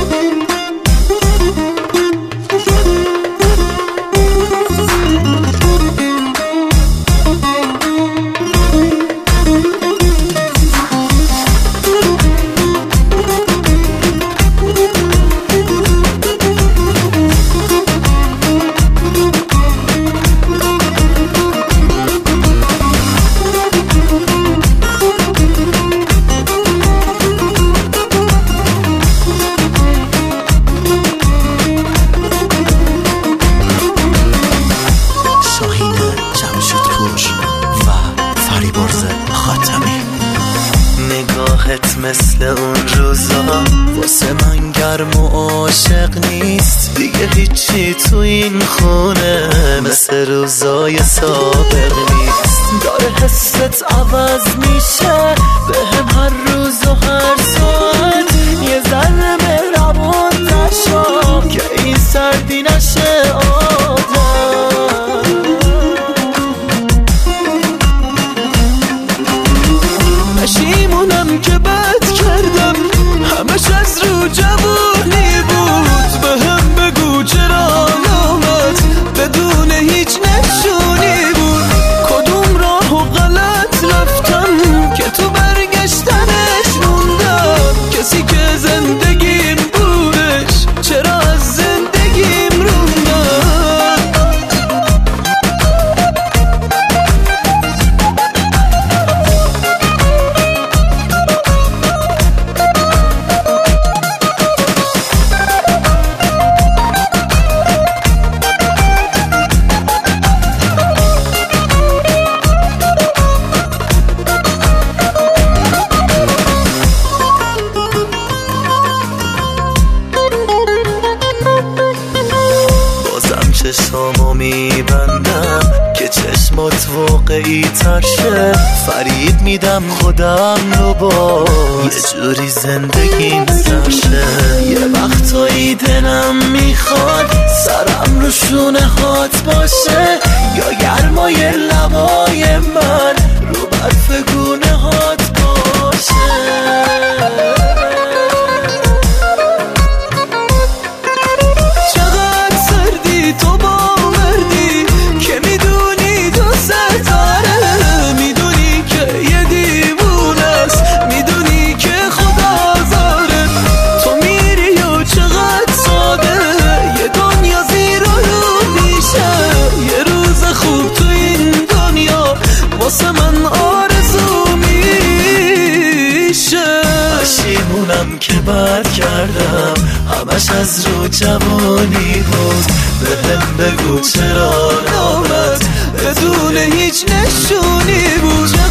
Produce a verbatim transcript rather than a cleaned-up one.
نگاهت مثل اون روزا واسه من گرم و عاشق نیست دیگه، هیچی تو این خونه مثل روزای سابق نیست. داره حست عوض میشه به هم هر روز و هر ساعت، یه ذره مهربون نشو که این سردی نشه آدم. پشیمونم که بد کردم، همش از رو جوانی بود. به هم بگو چرا نامت بدون هیچ نشونی بود. کدوم راه و غلط رفتم که تو برگشتنش موندم. کسی که زندگیم بودش چرا از زندگیم روندم. چشمامو میبندم که چشمات واقعی تر شه. فرید میدم خودم رو با یه جوری زندگیم سرشه. یه وقتایی دلم میخواد سرم رو شونه هات باشه، یا گرمای لبای من رو برف گونه هات باشه. تو با مردی که میدونی تو ستاره، میدونی که یه دیوونه است، میدونی که خدا زاره. تو میری و چقدر ساده یه دنیا زیر و رو میشه. یه روز خوب تو این دنیا واسه من آرزو میشه. پشیمونم که بد کردم، همش از رو جوانی بود. به هم بگو چرا نامت بدون هیچ نشونی بود.